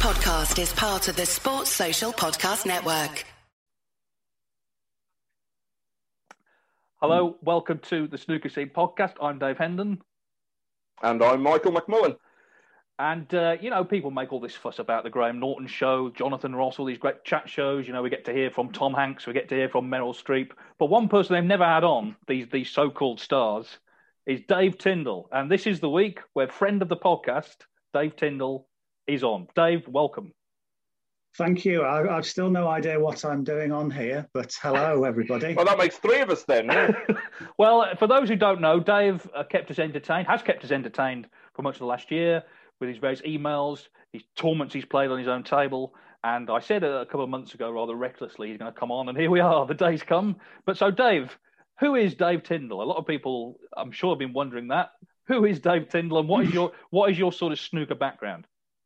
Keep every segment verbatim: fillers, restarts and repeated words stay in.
podcast is part of the Sports Social Podcast Network. Hello, welcome to the Snooker Scene Podcast. I'm Dave Hendon. And I'm Michael McMullen. And, uh, you know, people make all this fuss about the Graham Norton show, Jonathan Ross, all these great chat shows. You know, we get to hear from Tom Hanks, we get to hear from Meryl Streep. But one person they've never had on, these, these so-called stars, is Dave Tindall. And this is the week where friend of the podcast, Dave Tindall, is on. Dave, welcome. Thank you. I, I've still no idea what I'm doing on here, but hello, everybody. Well, that makes three of us then. Well, for those who don't know, Dave uh, kept us entertained, has kept us entertained for much of the last year with his various emails, his tournaments he's played on his own table. And I said a couple of months ago, rather recklessly, he's going to come on, and here we are. The day's come. But so, Dave, who is Dave Tindall? A lot of people, I'm sure, have been wondering that. Who is Dave Tindall, and what is your what is your sort of snooker background?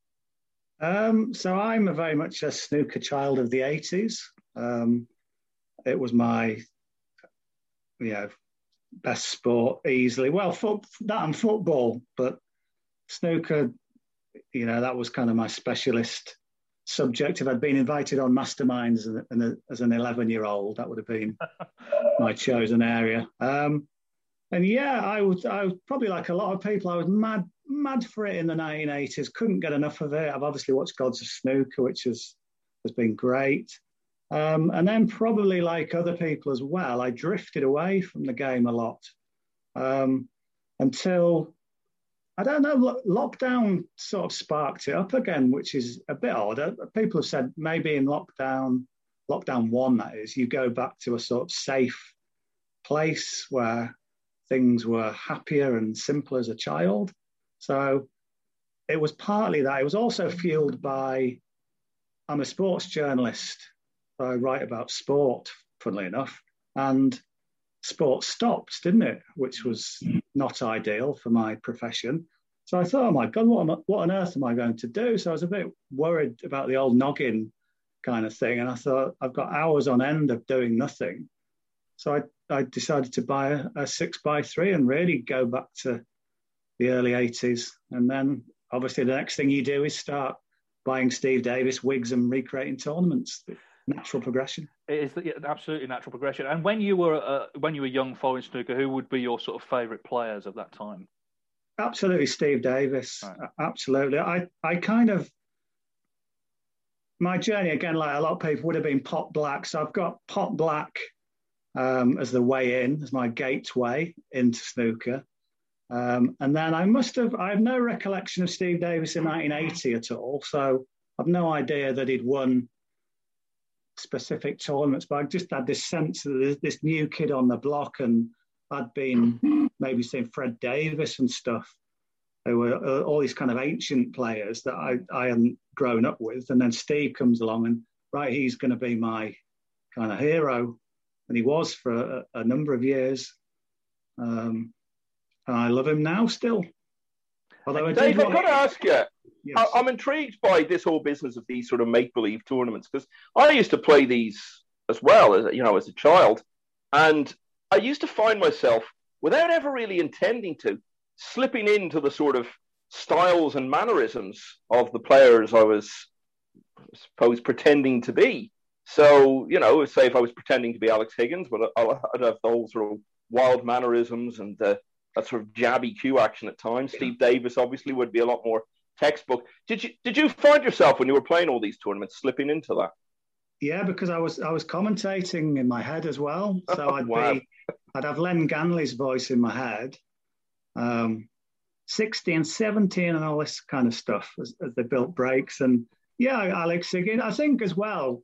Um, so I'm a very much a snooker child of the eighties. Um, it was my, you know, best sport easily. Well, foot, that and football, but snooker, you know, that was kind of my specialist subject. If I'd been invited on Masterminds as an, as an eleven-year-old, that would have been my chosen area. Um, and yeah, I was, I was probably like a lot of people, I was mad mad for it in the nineteen eighties, couldn't get enough of it. I've obviously watched Gods of Snooker, which has, has been great. Um, and then probably like other people as well, I drifted away from the game a lot um, until, I don't know, lo- lockdown sort of sparked it up again, which is a bit odd. Uh, People have said maybe in lockdown, lockdown one, that is, you go back to a sort of safe place where things were happier and simpler as a child. So it was partly that. It was also fueled by, I'm a sports journalist. I write about sport, funnily enough, and sport stopped, didn't it? Which was not ideal for my profession. So I thought, oh my God, what, am I, what on earth am I going to do? So I was a bit worried about the old noggin kind of thing. And I thought, I've got hours on end of doing nothing. So I, I decided to buy a, a six by three and really go back to the early eighties. And then obviously the next thing you do is start buying Steve Davis wigs and recreating tournaments. Natural progression. It is the, absolutely natural progression. And when you were uh, when you were young following snooker, who would be your sort of favourite players of that time? Absolutely Steve Davis. Right. Absolutely. I, I kind of, my journey, again, like a lot of people, would have been Pot Black. So I've got Pot Black um, as the way in, as my gateway into snooker. Um, and then I must have, I have no recollection of Steve Davis in nineteen eighty at all. So I've no idea that he'd won specific tournaments, but I just had this sense that there's this new kid on the block, and I'd been maybe seeing Fred Davis and stuff. There were uh, all these kind of ancient players that I, I hadn't grown up with. And then Steve comes along and, right, he's going to be my kind of hero. And he was for a, a number of years. Um, And I love him now still. Although Dave, I've got to ask you, yes. I, I'm intrigued by this whole business of these sort of make-believe tournaments, because I used to play these as well, as you know, as a child. And I used to find myself, without ever really intending to, slipping into the sort of styles and mannerisms of the players I was, I suppose, pretending to be. So, you know, say if I was pretending to be Alex Higgins, but I'd have the whole sort of wild mannerisms and uh, that sort of jabby cue action at times. Yeah. Steve Davis obviously would be a lot more textbook. Did you did you find yourself when you were playing all these tournaments slipping into that? Yeah, because I was I was commentating in my head as well. So Oh, I'd wow. be I'd have Len Ganley's voice in my head, um, sixty and seventeen and all this kind of stuff as, as they built breaks. And yeah, Alex Higgins, I think as well.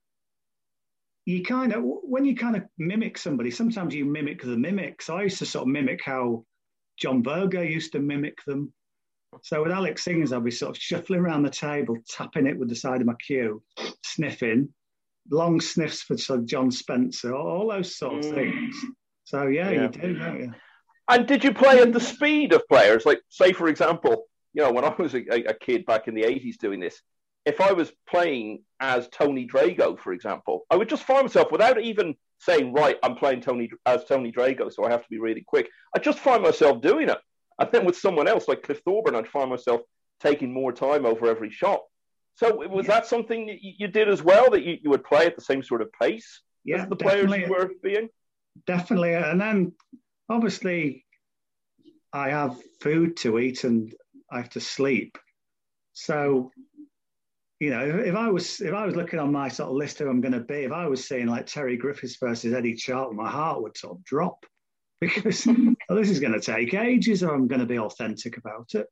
You kind of, when you kind of mimic somebody, sometimes you mimic the mimic. So I used to sort of mimic how John Berger used to mimic them. So with Alex Higgins, I'd be sort of shuffling around the table, tapping it with the side of my cue, sniffing, long sniffs for sort of John Spencer, all those sorts of Mm. things. So yeah, Yeah. you do, don't you? And did you play at the speed of players? Like, say, for example, you know, when I was a, a kid back in the eighties doing this, if I was playing as Tony Drago, for example, I would just find myself, without even saying, right, I'm playing Tony as Tony Drago, so I have to be really quick, I'd just find myself doing it. And then with someone else, like Cliff Thorburn, I'd find myself taking more time over every shot. So was Yeah. that something that you, you did as well, that you, you would play at the same sort of pace Yeah, as the players definitely. you were being? Definitely. And then obviously I have food to eat and I have to sleep. So, you know, if, if I was if I was looking on my sort of list who I'm going to be, if I was seeing like Terry Griffiths versus Eddie Charlton, my heart would sort of drop because oh, this is going to take ages, or I'm going to be authentic about it.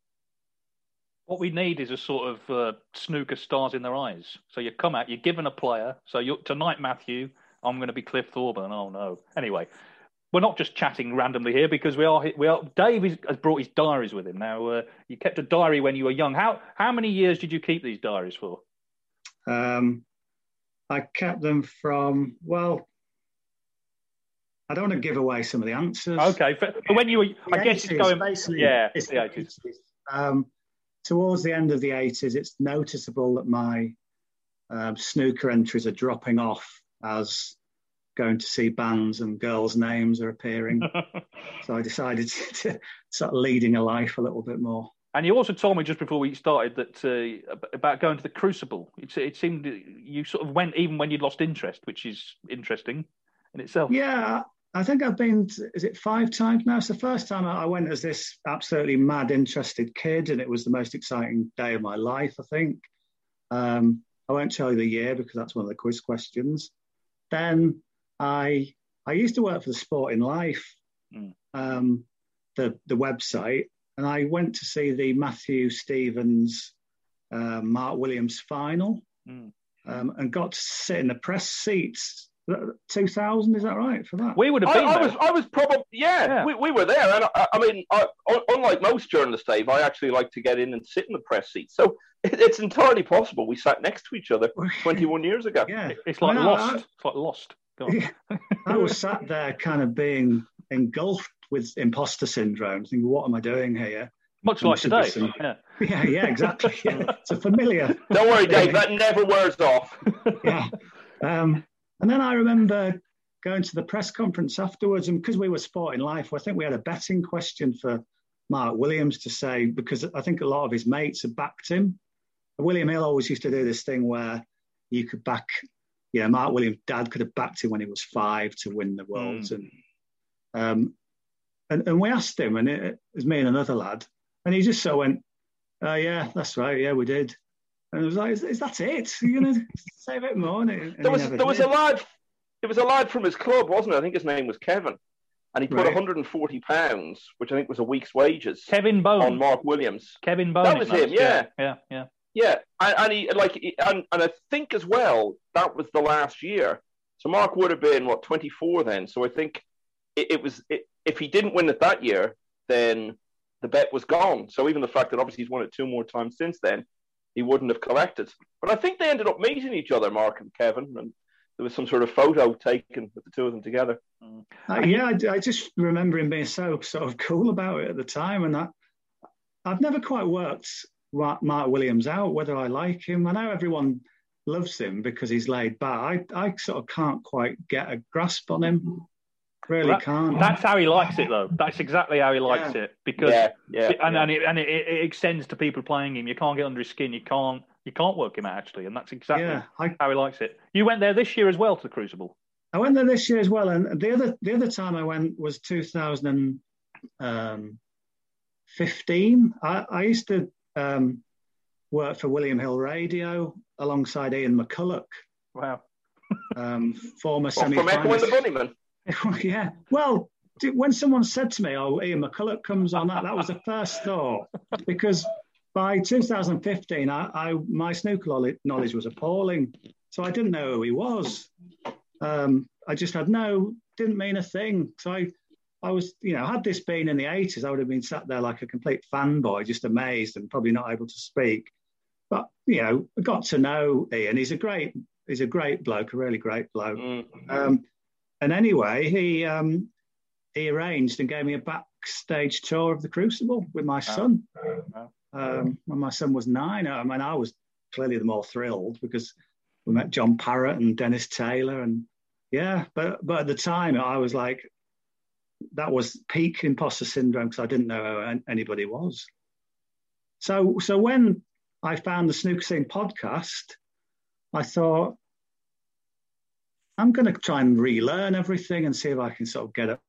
What we need is a sort of uh, snooker stars in their eyes. So you come out, you're given a player. So you tonight, Matthew, I'm going to be Cliff Thorburn. Oh no. Anyway, we're not just chatting randomly here because we are. We are. Dave is, has brought his diaries with him. Now, uh, you kept a diary when you were young. How how many years did you keep these diaries for? Um, I kept them from well. I don't want to give away some of the answers. Okay, for, for when you were, The I guess eighties, it's going. basically, Yeah, it's the eighties. Um, towards the end of the eighties, it's noticeable that my um, snooker entries are dropping off as going to see bands and girls' names are appearing. So I decided to, to start leading a life a little bit more. And you also told me just before we started that uh, about going to the Crucible. It, it seemed you sort of went even when you'd lost interest, which is interesting in itself. Yeah, I think I've been, to, is it five times now? It's the first time I went as this absolutely mad, interested kid, and it was the most exciting day of my life, I think. Um, I won't tell you the year because that's one of the quiz questions. Then I I used to work for the Sporting Life, mm. um, the, the website, and I went to see the Matthew Stevens, uh, Mark Williams final mm. um, and got to sit in the press seats. two thousand, is that right for that? We would have been I, I there. was, I was probably, yeah, yeah. We, we were there. And I, I mean, I, unlike most journalists, Dave, I actually like to get in and sit in the press seat. So it, it's entirely possible we sat next to each other twenty-one years ago. Yeah, it's like I mean, Lost. I, it's like Lost. Go on. Yeah, I was sat there, kind of being engulfed with imposter syndrome, thinking, "What am I doing here?" Much like today. Some... Yeah. yeah, yeah, exactly. Yeah. It's a familiar. Don't worry, Dave. That never wears off. Yeah, um, and then I remember going to the press conference afterwards, and because we were Sporting Life, I think we had a betting question for Mark Williams to say, because I think a lot of his mates had backed him. William Hill always used to do this thing where you could back, you know, Mark Williams' dad could have backed him when he was five to win the Worlds. Mm. And, um, and and we asked him, and it, it was me and another lad, and he just so went, oh, yeah, that's right, yeah, we did. And it was like, is, is that it? Are you going to say a bit more? And it, and there was, there was a lad, it was a lad from his club, wasn't it? I think his name was Kevin. And he put right. one hundred forty pounds, which I think was a week's wages, Kevin Bone, on Mark Williams. Kevin Bone. That was him, yeah. Yeah, yeah. Yeah, and, and he like, and, and I think as well that was the last year. So Mark would have been what twenty-four then. So I think it, it was it, if he didn't win it that year, then the bet was gone. So even the fact that obviously he's won it two more times since then, he wouldn't have collected. But I think they ended up meeting each other, Mark and Kevin, and there was some sort of photo taken with the two of them together. Uh, yeah, I, I just remember him being so sort of cool about it at the time, and I, I've never quite worked Mark Williams out, whether I like him. I know everyone loves him because he's laid back. I, I sort of can't quite get a grasp on him. Really that, can't. That's how he likes it, though. That's exactly how he likes yeah. it. Because yeah, yeah, and yeah. and, it, and it, it extends to people playing him. You can't get under his skin. You can't you can't work him out, actually, and that's exactly yeah, I, how he likes it. You went there this year as well to the Crucible. I went there this year as well, and the other the other time I went was two thousand fifteen. I, I used to. Um, worked for William Hill Radio alongside Ian McCulloch. Wow. um, former well, semi-finalist. From Echo and the Bunnymen. Yeah. Well, when someone said to me, oh, Ian McCulloch comes on that, that was the first thought. Because by two thousand fifteen, I, I my snooker knowledge was appalling. So I didn't know who he was. Um, I just had no, didn't mean a thing. So I, I was, you know, had this been in the eighties, I would have been sat there like a complete fanboy, just amazed and probably not able to speak. But, you know, I got to know Ian. He's a great, he's a great bloke, a really great bloke. Mm-hmm. Um, and anyway, he um, he arranged and gave me a backstage tour of the Crucible with my son. Oh. Um, when my son was nine, I mean, I was clearly the more thrilled because we met John Parrott and Dennis Taylor. And yeah, but but at the time I was like, that was peak imposter syndrome because I didn't know who anybody was. So so when I found the Snooker Scene podcast, I thought, I'm going to try and relearn everything and see if I can sort of get up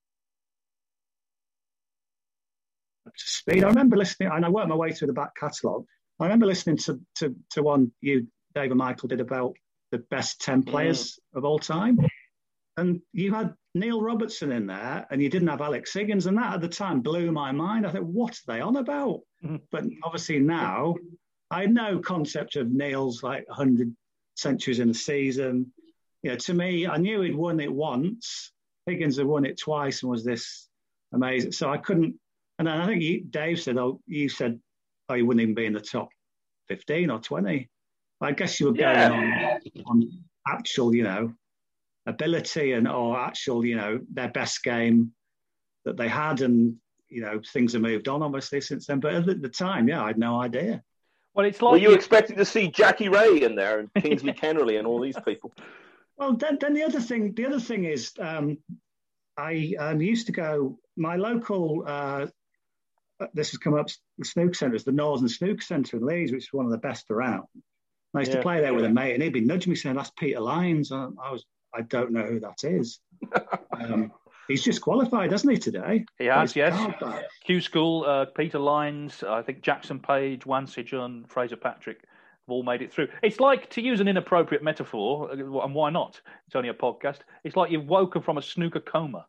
to speed. I remember listening, and I worked my way through the back catalogue. I remember listening to, to, to one you, Dave and Michael, did about the best ten players mm. of all time. And you had Neil Robertson in there, and you didn't have Alex Higgins. And that at the time blew my mind. I thought, what are they on about? Mm. But obviously now, I had no concept of Neil's like one hundred centuries in a season. You know, to me, I knew he'd won it once. Higgins had won it twice and was this amazing. So I couldn't. And then I think you, Dave said, oh, you said, oh, you wouldn't even be in the top fifteen or twenty. I guess you were going yeah. on, on actual, you know, ability and or actual, you know, their best game that they had. And, you know, things have moved on, obviously, since then. But at the time, yeah, I had no idea. Well, it's like... Were you expecting to see Jackie Ray in there and Kingsley Kennerly and all these people? Well, then, then the other thing, the other thing is um, I um, used to go, my local... Uh, this has come up, the snooker centre is the Northern Snooker Centre in Leeds, which is one of the best around. I used yeah, to play there yeah. with a mate, and he'd be nudging me saying, "That's Peter Lyons." I, I was, I don't know who that is. um, he's just qualified, hasn't he, today? He has, yes. Q School, uh, Peter Lyons, I think Jackson Page, Wan Sejun, Fraser Patrick have all made it through. It's like, to use an inappropriate metaphor, and why not? It's only a podcast. It's like you've woken from a snooker coma.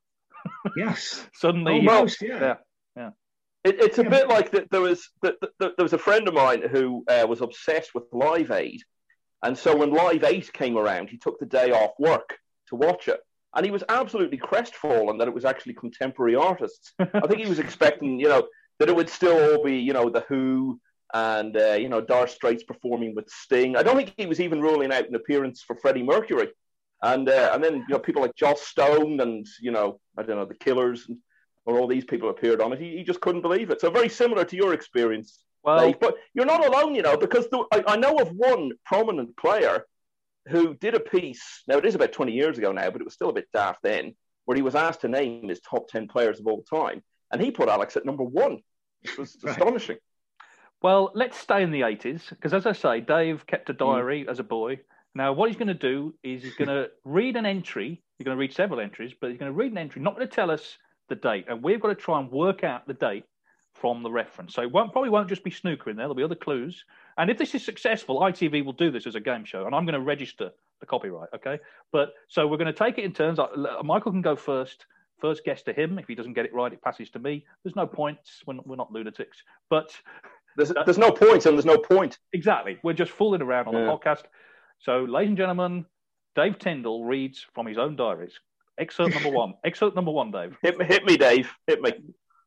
Yes. Suddenly, almost, yeah. yeah. yeah. It, it's a yeah. bit like that. There was the, the, the, there was a friend of mine who uh, was obsessed with Live Aid, and so when Live Eight came around, he took the day off work to watch it, and he was absolutely crestfallen that it was actually contemporary artists. I think he was expecting, you know, that it would still all be, you know, the Who and uh, you know, Dire Straits performing with Sting. I don't think he was even ruling out an appearance for Freddie Mercury, and uh, and then you know people like Joss Stone and you know I don't know the Killers and. Or all these people appeared on it. He, he just couldn't believe it. So very similar to your experience, well, Dave. But you're not alone, you know, because the, I, I know of one prominent player who did a piece. Now, it is about twenty years ago now, but it was still a bit daft then, where he was asked to name his top ten players of all time. And he put Alex at number one. It was right. astonishing. Well, let's stay in the eighties, because as I say, Dave kept a diary mm. as a boy. Now, what he's going to do is he's going to read an entry. He's going to read several entries, but he's going to read an entry, not going to tell us the date, and we've got to try and work out the date from the reference. So it won't, probably won't just be snooker in there. There'll be other clues. And if this is successful, I T V will do this as a game show, and I'm going to register the copyright, okay? But so we're going to take it in turns. Michael can go first. First guess to him. If he doesn't get it right, it passes to me. There's no points. We're not, we're not lunatics. But there's, uh, there's no points, and there's no point. Exactly. We're just fooling around on yeah. the podcast. So, ladies and gentlemen, Dave Tyndall reads from his own diaries. Excerpt number one. Excerpt number one, Dave. Hit me, hit me, Dave. Hit me.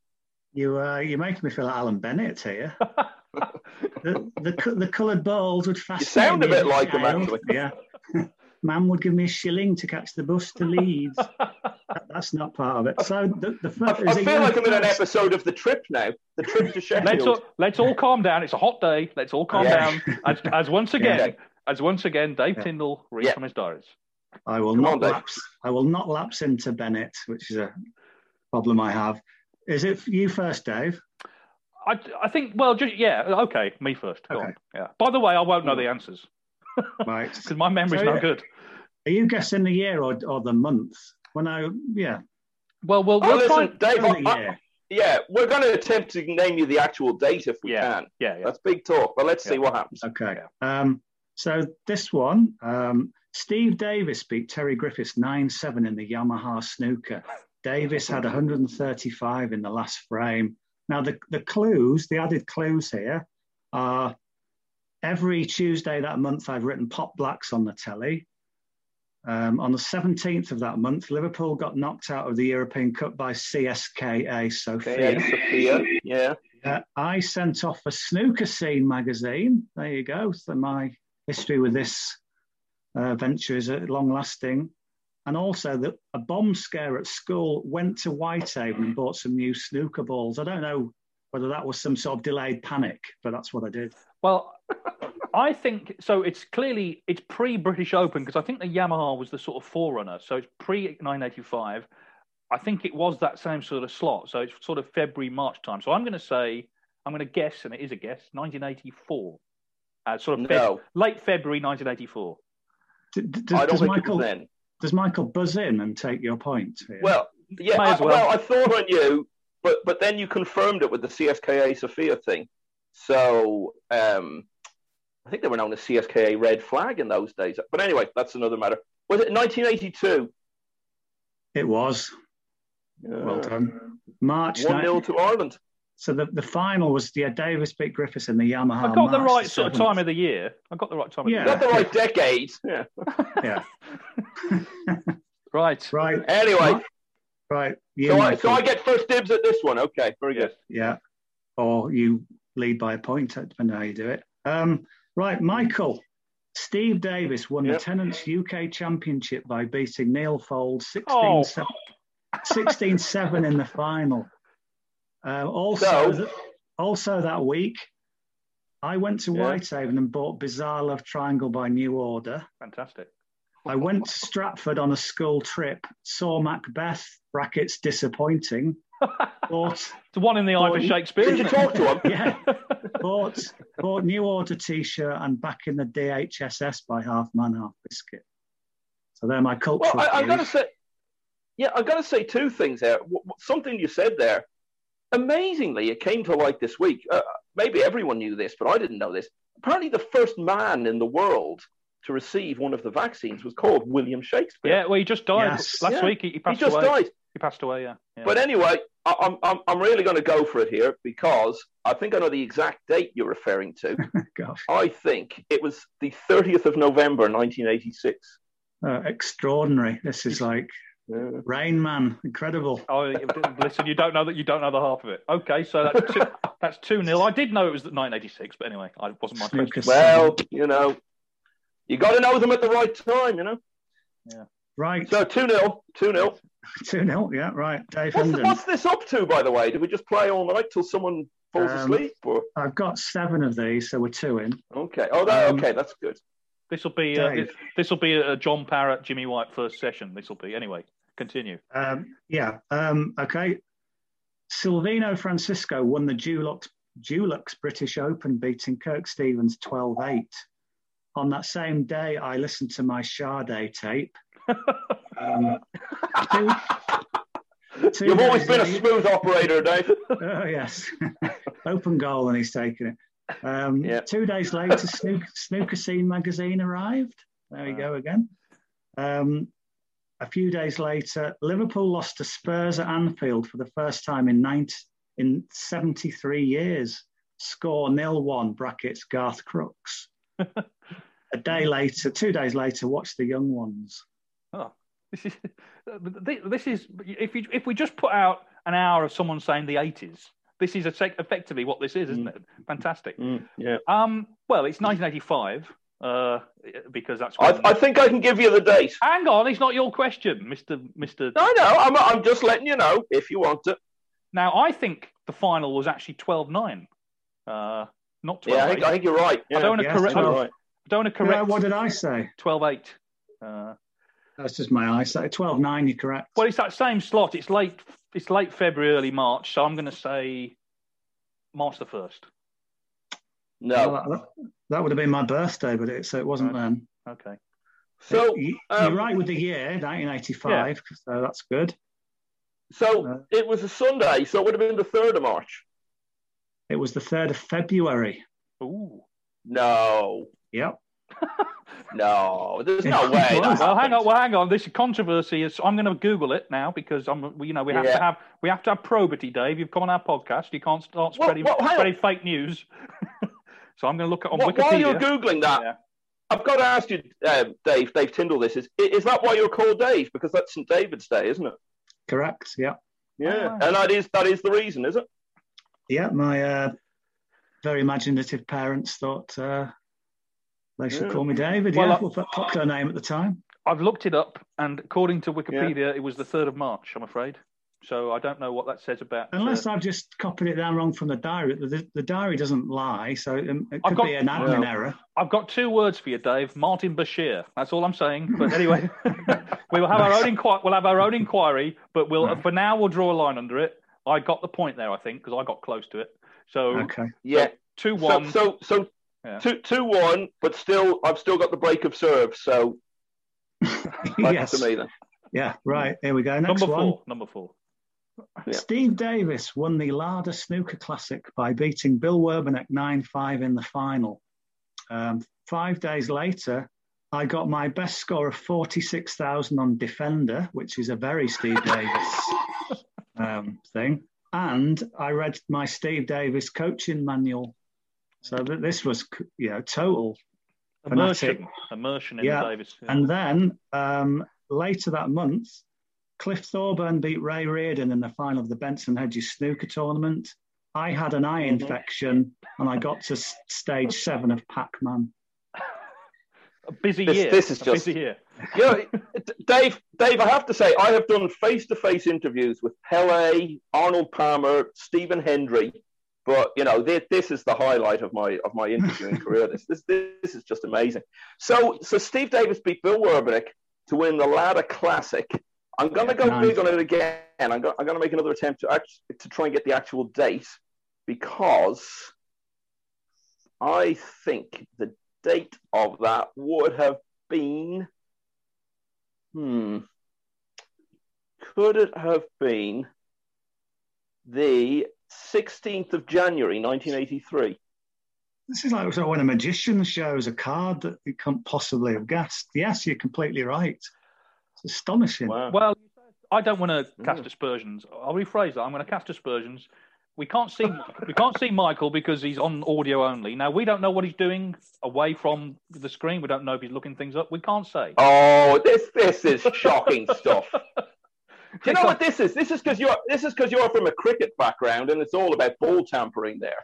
You, uh, you're making me feel like Alan Bennett here. the the, the coloured balls would fascinate. You sound a bit like him, actually. Yeah. Man would give me a shilling to catch the bus to Leeds. that, that's not part of it. So the, the first, I, I feel like I'm in an episode of The Trip now. The Trip to Sheffield. Let's all, let's all calm down. It's a hot day. Let's all calm yeah. down. As, as once again, yeah. as once again, Dave yeah. Tyndall reads yeah. from his diaries. I will Come not on, lapse. I will not lapse into Bennett, which is a problem I have. Is it you first, Dave? I, I think. Well, just yeah. Okay, me first. Go okay. on. Yeah. By the way, I won't know the answers. Right. Because my memory's so, not good. Are you guessing the year or, or the month? When I yeah. Well, we'll, oh, we'll listen, try. Dave. I, I, yeah, we're going to attempt to name you the actual date if we yeah. can. Yeah, yeah. That's big talk, but let's yeah. see what happens. Okay. Yeah. Um. So this one. Um. Steve Davis beat Terry Griffiths nine seven in the Yamaha snooker. Davis had one hundred thirty-five in the last frame. Now, the, the clues, the added clues here are every Tuesday that month I've written Pop Blacks on the telly. Um, on the seventeenth of that month, Liverpool got knocked out of the European Cup by C S K A Sofia. Okay, Sofia, yeah. Uh, I sent off a Snooker Scene magazine. There you go. So my history with this Uh, venture is long lasting, and also that a bomb scare at school. Went to Whitehaven and bought some new snooker balls. I don't know whether that was some sort of delayed panic, but that's what I did. Well, I think so. It's clearly it's pre-British Open because I think the Yamaha was the sort of forerunner. So it's pre nine eighty-five. I think it was that same sort of slot. So it's sort of February, March time. So I'm going to say I'm going to guess, and it is a guess, nineteen eighty-four. Uh, sort of No. Feb- late February nineteen eighty-four. D- d- I don't does think Michael it was then. does Michael buzz in and take your point? Here? Well, yeah. May I, as well. well, I thought I knew, but but then you confirmed it with the C S K A Sofia thing. So um, I think they were known as C S K A Red Flag in those days. But anyway, that's another matter. Was it nineteen eighty-two? It was. Uh, Well done. March one nil nine- to Ireland. So the, the final was yeah, Davis beat Griffiths in the Yamaha. I got the March right sort of seventh. time of the year. I got the right time of Yeah. the Not the right decade. Yeah. Yeah. year. Right. Right. Anyway, Right. You, so I, Michael. so I get first dibs at this one. Okay, very good. Yeah. Or you lead by a point, depending on how you do it. Um, right, Michael. Steve Davis won Yep. the Tenants U K Championship by beating Neil Fold Oh. sixteen seven in the final. Uh, also, So- th- also that week, I went to Yeah. Whitehaven and bought Bizarre Love Triangle by New Order. Fantastic. I went to Stratford on a school trip, saw Macbeth, brackets disappointing, bought, It's the one in the eye for Well, Shakespeare, Did you isn't it? talk to him? yeah, bought, bought New Order t-shirt and Back in the D H S S by Half Man, Half Biscuit. So they're my cultural Well, I, I've got to cues. say, yeah, I've got to say two things there. W- w- something you said there. Amazingly, it came to light this week. Uh, maybe everyone knew this, but I didn't know this. Apparently, the first man in the world to receive one of the vaccines was called William Shakespeare. Yeah, well, he just died Yes. last Yeah. week. He, he he passed just away. died. He passed away, yeah. yeah. But anyway, I, I'm, I'm, I'm really going to go for it here because I think I know the exact date you're referring to. Gosh, I think it was the thirtieth of November, nineteen eighty-six. uh, extraordinary. This is like Yeah. Rain Man, incredible. Oh, listen, you don't know that you don't know the half of it. Okay, so that's two, that's two nil. I did know it was nineteen eighty-six, but anyway, I wasn't my Snooker question. Well, you know, you got to know them at the right time, you know. Right, So two nil, two nil. two nil. Yeah, right. Dave What's, Hendon. what's this up to, by the way? Did we just play all night till someone falls Um, asleep? Or I've got seven of these, so we're two in. okay, oh, that, um, okay, that's good. This will be uh, Dave. this will be a John Parrott, Jimmy White first session. This will be anyway. Continue. Um, yeah. Um, okay. Silvino Francisco won the Dulux, Dulux British Open, beating Kirk Stevens twelve eight. On that same day, I listened to my Sade tape. Um, two, two You've always days been a later- smooth operator, Dave. Oh, yes. Open goal, and he's taking it. Um, Yeah. Two days later, Snook, Snooker Scene magazine arrived. There we Wow. go again. Um, a few days later, Liverpool lost to Spurs at Anfield for the first time in ninety, in seventy-three years. Score nil one, brackets Garth Crooks. A day later, two days later, watch the young ones. Oh, this is this is if you if we just put out an hour of someone saying the eighties, this is effectively what this is, isn't it? Fantastic. Mm, yeah. Um, well, it's nineteen eighty-five uh, because that's. I, When... I think I can give you the date. Hang on, it's not your question, Mister Mister I know. I'm, I'm just letting you know if you want it. Now, I think the final was actually twelve nine, uh, not twelve Yeah, I eight. think, I think you're right. Yeah. I don't want to Yes, correct. twelve. You're right. I don't want to Yeah, correct. what did I say? twelve eight. Uh, That's just my eyesight. twelve nine, you're correct. well, it's that same slot. It's late. It's late February, early March. So I'm going to say March the first. No. Well, that, that would have been my birthday, but it, so it wasn't Right. then. Okay. So, You- um, you're right with the year, nineteen eighty-five, so that's good. so Uh, it was a Sunday, so it would have been the third of March. It was the third of February. Ooh. No, Yep. no, there's no It way. was. that Well, hang on. happened. Well, hang on. This controversy is. I'm going to Google it now because I'm. You know, we have Yeah. to have. We have to have probity, Dave. You've come on our podcast. You can't start Well, spreading well, hang on. spreading fake news. So I'm going to look at on Wh- While you're Wikipedia. googling that, Yeah. I've got to ask you, um, Dave, Dave Tyndall. This is is that why you're called Dave? Because that's Saint David's Day, isn't it? Correct. Yep. Yeah, Oh. and that is that is the reason, is it? Yeah. My uh, very imaginative parents thought uh, they should Yeah. call me David. Well, yeah, I- well, that popular name at the time. I've looked it up, and according to Wikipedia, it was the third of March. I'm afraid. So I don't know what that says about. Unless uh, I've just copied it down wrong from the diary. The, the diary doesn't lie, so it, it I've could got- be an admin No. error. I've got two words for you, Dave. Martin Bashir. That's all I'm saying. But anyway, we will have our own inquiry. We'll have our own inquiry, but we'll Right. for now we'll draw a line under it. I got the point there, I think, because I got close to it. So Okay. Yeah. two So one. so so Yeah. Two, two, one, but still, I've still got the break of serve. So, yes. to me then. Yeah, right. Here we go. Next number one. four. Number four. Yeah. Steve Davis won the Larder Snooker Classic by beating Bill Werbenek nine five in the final. Um, five days later, I got my best score of forty-six thousand on Defender, which is a very Steve Davis um, thing. And I read my Steve Davis coaching manual. So that this was, you know, total Immersion. fanatic. Immersion in Yeah. the Davis. Yeah. And then um, later that month, Cliff Thorburn beat Ray Reardon in the final of the Benson Hedges snooker tournament. I had an eye Mm-hmm. infection and I got to s- stage seven of Pac-Man. A busy This- year. this is a just- busy year. You know, Dave, Dave, I have to say, I have done face-to-face interviews with Pele, Arnold Palmer, Stephen Hendry, but you know, this, this is the highlight of my of my interviewing career. This, this this is just amazing. So, so Steve Davis beat Bill Werbenek to win the Ladder Classic. I'm going to go Nice. big on it again. I'm going, I'm going to make another attempt to act, to try and get the actual date, because I think the date of that would have been. Hmm. Could it have been the sixteenth of January, nineteen eighty-three? This is like sort of when a magician shows a card that you can't possibly have guessed. Yes, you're completely right. It's astonishing. Wow. Well, I don't want to cast Mm. aspersions. I'll rephrase that. I'm going to cast aspersions. We can't see we can't see Michael because he's on audio only. Now we don't know what he's doing away from the screen. We don't know if he's looking things up. We can't say. Oh, this this is shocking stuff. Do you know what this is? This is because you're this is because you're from a cricket background, and it's all about ball tampering there.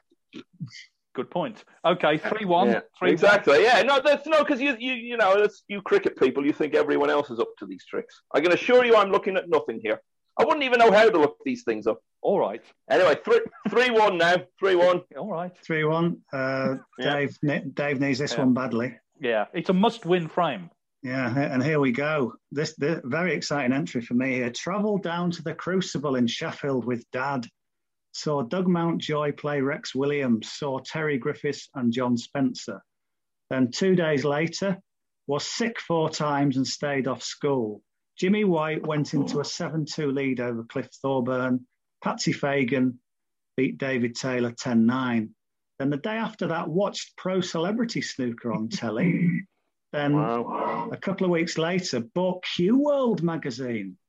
Good point. Okay, three one. Yeah, Three exactly. Yeah, no, that's no, because you you you know, it's, you cricket people, you think everyone else is up to these tricks. I can assure you, I'm looking at nothing here. I wouldn't even know how to look these things up. All right. Anyway, three three one now. Three one. All right. three one. Uh, Yeah. Dave, ne- Dave needs this Yeah. one badly. Yeah, it's a must-win frame. Yeah, and here we go. This, this very exciting entry for me here. Travelled down to the Crucible in Sheffield with Dad. Saw Doug Mountjoy play Rex Williams. Saw Terry Griffiths and John Spencer. Then two days later, was sick four times and stayed off school. Jimmy White went into a seven two lead over Cliff Thorburn. Patsy Fagan beat David Taylor ten nine. Then the day after that, watched Pro Celebrity Snooker on telly. Then Wow. a couple of weeks later, bought Q World magazine.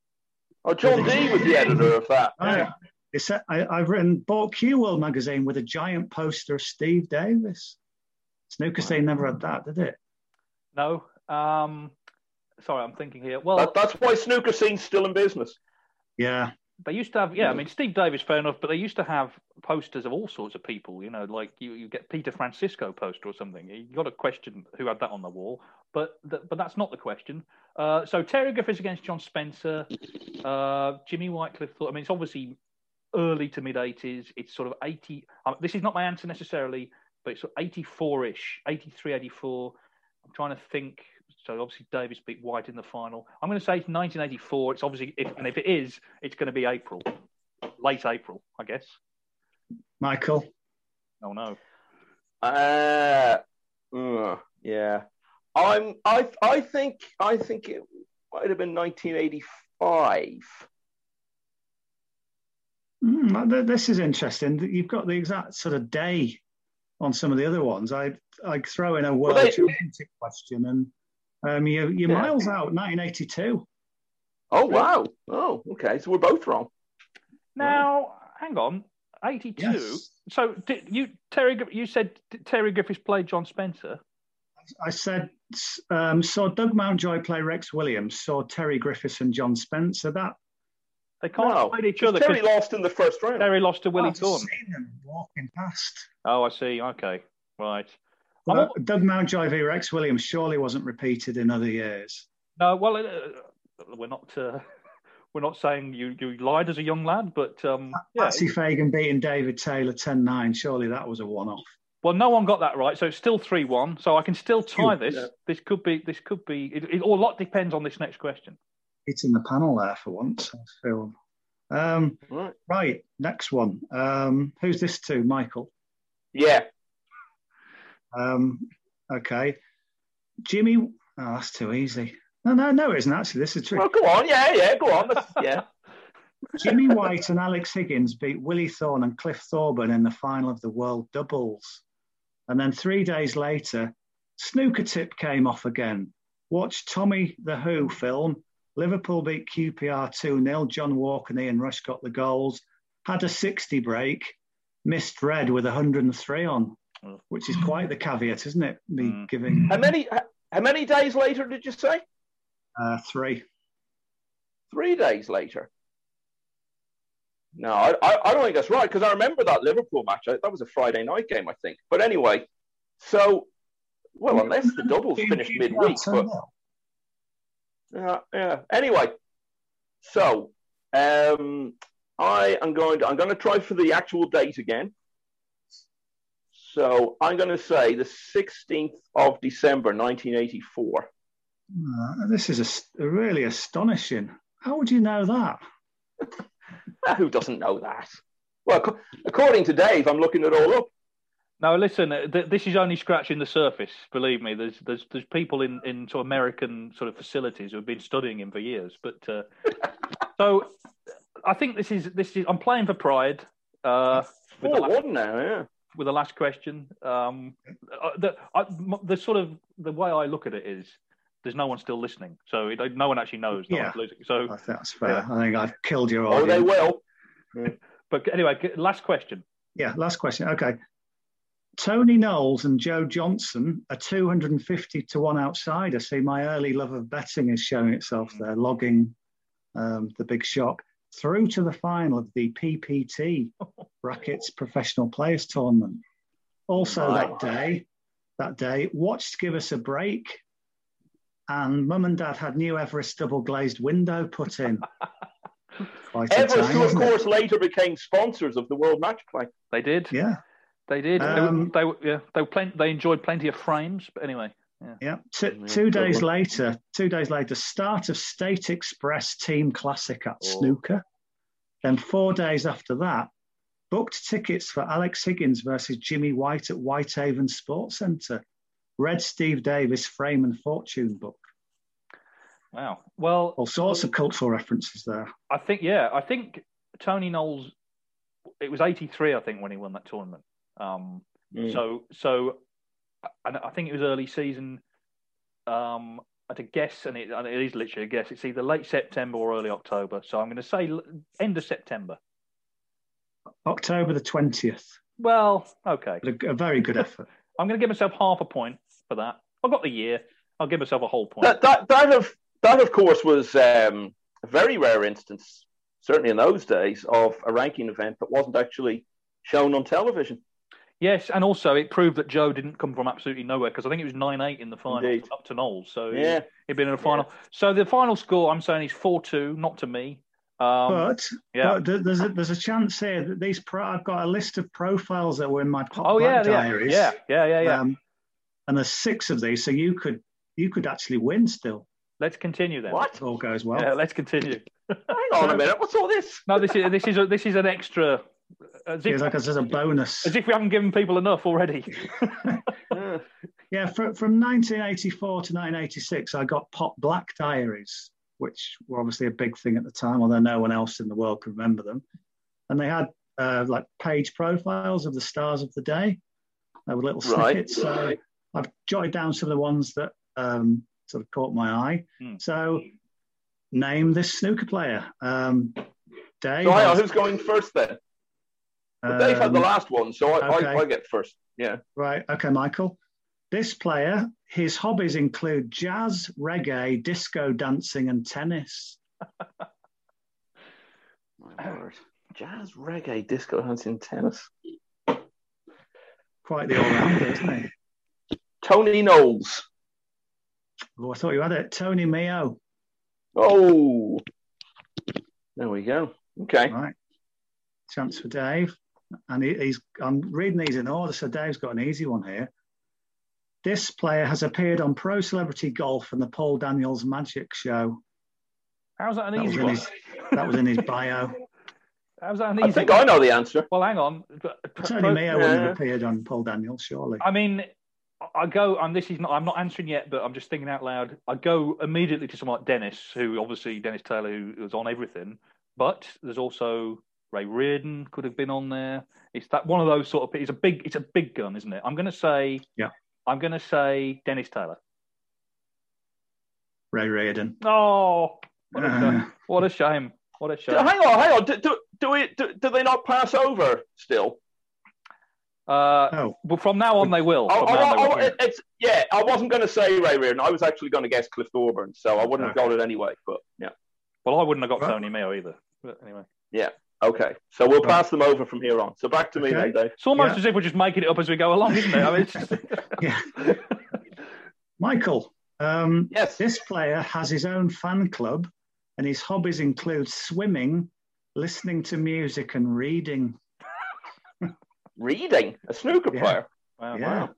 Oh, John D was the editor of that. Right. It said, I, I've written, bought Q World magazine with a giant poster of Steve Davis. Snooker Scene never had that, did it? No. Um, sorry, I'm thinking here. Well, That, that's why snooker scene's still in business. Yeah. they used to have, yeah, I mean, Steve Davis, fair enough, but they used to have posters of all sorts of people, you know, like you, you get Peter Francisco poster or something. You got to question who had that on the wall, but th- but that's not the question. Uh, so Terry Griffiths against John Spencer, uh, Jimmy Whitecliff. I mean, it's obviously early to mid eighties. It's sort of eighty. Um, this is not my answer necessarily, but it's sort of eighty-four-ish, eighty-three, eighty-four. I'm trying to think. So obviously Davis beat White in the final. I'm going to say it's nineteen eighty-four. It's obviously, if, and if it is, it's going to be April, late April, I guess. Michael? Oh no. Uh, uh, yeah. I'm. I. I think. I think it might have been nineteen eighty-five. Mm, this is interesting. You've got the exact sort of day on some of the other ones. I I throw in a World Well, they- Championship question, and um, you you're Yeah. miles out. nineteen eighty-two. Oh wow. Oh, okay. So we're both wrong. Now, hang on. eighty-two. Yes. So did you, Terry, Gr- you said Terry Griffiths played John Spencer. I said um, saw Doug Mountjoy play Rex Williams. Saw Terry Griffiths and John Spencer. That They can't No, have played each 'cause other. Terry 'cause lost in the first round. Terry lost to Willie I've just Thorne. seen them walking past. Oh, I see. Okay. Right. Well, I'm al- Doug Mountjoy v Rex Williams surely wasn't repeated in other years. No, well, uh, we're not. Uh, we're not saying you, you lied as a young lad, but um, yeah. Patsy Fagan beating David Taylor ten nine. Surely that was a one-off. Well, no one got that right, so it's still three one. So I can still tie Phew, this. yeah. This could be. This could be. It, it, a lot depends on this next question. It's in the panel there for once. I feel. Um, Right. right, next one. Um, who's this to, Michael? Yeah. Um, okay. Jimmy. Oh, that's too easy. No, no, no, it isn't actually. This is true. Well, go on. Yeah, yeah, go on. That's, yeah. Jimmy White and Alex Higgins beat Willie Thorne and Cliff Thorburn in the final of the World Doubles. And then three days later, snooker tip came off again. Watch Tommy the Who film. Liverpool beat Q P R two nil. John Walker and Ian Rush got the goals. Had a sixty break. Missed red with one hundred three on, which is quite the caveat, isn't it? Me mm. giving. How many, how many days later did you say? Uh, three. Three days later? No, I, I, I don't think that's right, because I remember that Liverpool match. That was a Friday night game, I think. But anyway, so, well, unless the doubles finished midweek. But, yeah, yeah. Anyway, so um, I am going to, I'm going to try for the actual date again. So I'm going to say the sixteenth of December, nineteen eighty-four. Uh, this is a, really astonishing. How would you know that? Who doesn't know that? Well, according to Dave, I'm looking it all up. No, listen, th- this is only scratching the surface. Believe me, there's there's there's people in in sort of American sort of facilities who have been studying him for years. But uh, so I think this is this is. I'm playing for pride. Uh, with the last, now, yeah. With the last question, um, the I, the sort of the way I look at it is, there's no one still listening, so it, no one actually knows. No yeah, so I think that's fair. Yeah. I think I've killed your audience. Oh, they will. Yeah. But anyway, last question. Yeah, last question. Okay. Tony Knowles and Joe Johnson are two hundred fifty to one outsider. See, my early love of betting is showing itself there, logging um, the big shock through to the final of the P P T Brackets Professional Players Tournament. Also that day, that day, watched Give Us a Break, and Mum and Dad had new Everest double glazed window put in. Everest, time, who of course it? later became sponsors of the World Match Play. They did. Yeah. They did. Um, they, they yeah. They plen- They enjoyed plenty of frames, but anyway. Yeah. yeah. Two, two days later, two days later, start of State Express Team Classic at oh. snooker. Then four days after that, booked tickets for Alex Higgins versus Jimmy White at Whitehaven Sports Centre. Read Steve Davis Frame and Fortune book. Wow. Well, all sorts of cultural references there. I think, yeah, I think Tony Knowles. It was eighty-three, I think, when he won that tournament. Um, mm. So, so, and I think it was early season. Um, at a guess, and it, and it is literally a guess. It's either late September or early October. So I'm going to say end of September. October the twentieth. Well, okay. A, a very good effort. I'm going to give myself half a point for that. I've got the year. I'll give myself a whole point. That that, that of that of course was um, a very rare instance, certainly in those days, of a ranking event that wasn't actually shown on television. Yes, and also it proved that Joe didn't come from absolutely nowhere, because I think it was nine eight in the final, Indeed. up to Knowles. So yeah. he'd been in a final. Yeah. So the final score, I'm saying, is four two, not to me. Um, but, yeah. but there's a, there's a chance here that these pro, I've got a list of profiles that were in my pop oh, yeah, diaries. Yeah, yeah, yeah, yeah. Um, and there's six of these, so you could you could actually win still. Let's continue then. What? If all goes well. Yeah, let's continue. Hang on a minute. What's all this? No, this is this is a, this is an extra. As if, yeah, like as a bonus. As if we haven't given people enough already. yeah, yeah for, from nineteen eighty-four to nineteen eighty-six, I got Pop Black diaries, which were obviously a big thing at the time, although no one else in the world could remember them. And they had uh, like page profiles of the stars of the day uh, with little snippets. Right. So I've jotted down some of the ones that um, sort of caught my eye. Hmm. So name this snooker player. Um, Dave. So has, who's going first then? But Dave had the last one, so I, okay. I, I get first. Yeah. Right. Okay, Michael. This player, his hobbies include jazz, reggae, disco dancing, and tennis. My word. Jazz, reggae, disco dancing, tennis. Quite the all-rounder, isn't he? Tony Knowles. Oh, I thought you had it. Tony Meo. Oh. There we go. Okay. Right. Chance for Dave. And he, he's. I'm reading these in order, so Dave's got an easy one here. This player has appeared on Pro Celebrity Golf and the Paul Daniels Magic Show. How's that an that easy one? His, that was in his bio. How's that an easy I think one? I know the answer. Well, hang on. Tony Meo yeah. wouldn't have appeared on Paul Daniels, surely. I mean, I go, and this is not, I'm not answering yet, but I'm just thinking out loud. I go immediately to someone like Dennis, who obviously, Dennis Taylor, who was on everything. But there's also Ray Reardon could have been on there. It's that one of those sort of, it's a big, it's a big gun, isn't it? I'm going to say, yeah. I'm going to say Dennis Taylor. Ray Reardon. Oh, what a, uh, what a shame. What a shame. Hang on, hang on. Do, do, do, we, do, do they not pass over still? Uh, oh. But from now on, they will. Oh, oh, now oh, they will. It's, yeah, I wasn't going to say Ray Reardon. I was actually going to guess Cliff Thorburn, so I wouldn't okay. have got it anyway. But yeah. Well, I wouldn't have got right. Tony Meo either. But anyway. Yeah. Okay. So we'll right. pass them over from here on. So back to me okay. then, Dave. It's almost yeah. as if we're just making it up as we go along, isn't it? I mean, it's just... yeah. Michael. Um, yes. This player has his own fan club, and his hobbies include swimming, listening to music, and reading. Reading? A snooker yeah. player? Wow. Yeah.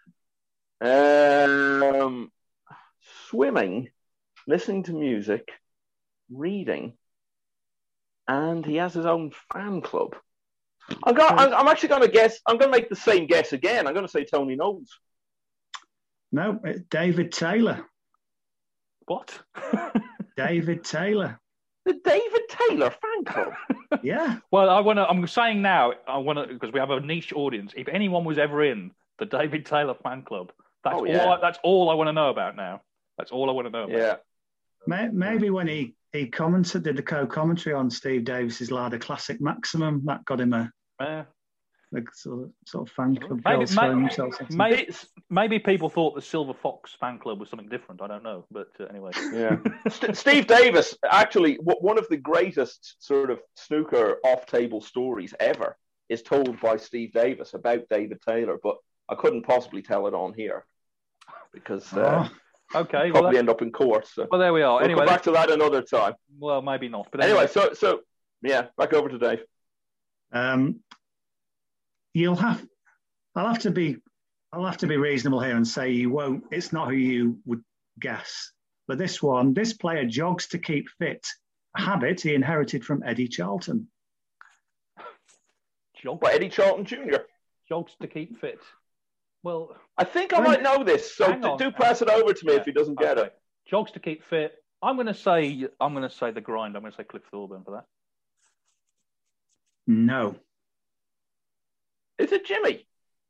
wow. Um, swimming, listening to music, reading, and he has his own fan club. I'm, going, I'm, I'm actually going to guess, I'm going to make the same guess again. I'm going to say Tony Knowles. No, David Taylor. What? David Taylor. The David Taylor fan club? Yeah. Well, I want to. I'm saying now. I want to because we have a niche audience. If anyone was ever in the David Taylor fan club, that's oh, yeah. all. I, that's all I want to know about now. That's all I want to know about. Yeah. Maybe when he he commented, did the co-commentary on Steve Davis's Larder Classic Maximum, that got him a. Yeah. Like sort of, sort of fan club. Maybe, maybe, maybe, It's, maybe people thought the Silver Fox fan club was something different. I don't know, but uh, anyway. Yeah. St- Steve Davis, actually, w- one of the greatest sort of snooker off-table stories ever is told by Steve Davis about David Taylor, but I couldn't possibly tell it on here because uh, oh. okay, probably well, end up in court. So well, there we are. We'll anyway, come back to that another time. Well, maybe not. But anyway, anyway, so so yeah, back over to Dave. Um. You'll have, I'll have to be, I'll have to be reasonable here and say you won't. It's not who you would guess. But this one, this player jogs to keep fit, a habit he inherited from Eddie Charlton. Jogs. What, Eddie Charlton Junior? Jogs to keep fit. Well, I think I might know this, so do, do pass it over to me yeah. if he doesn't get okay. it. Jogs to keep fit. I'm going to say, I'm going to say the grind. I'm going to say Cliff Thorburn for that. No. Is it Jimmy?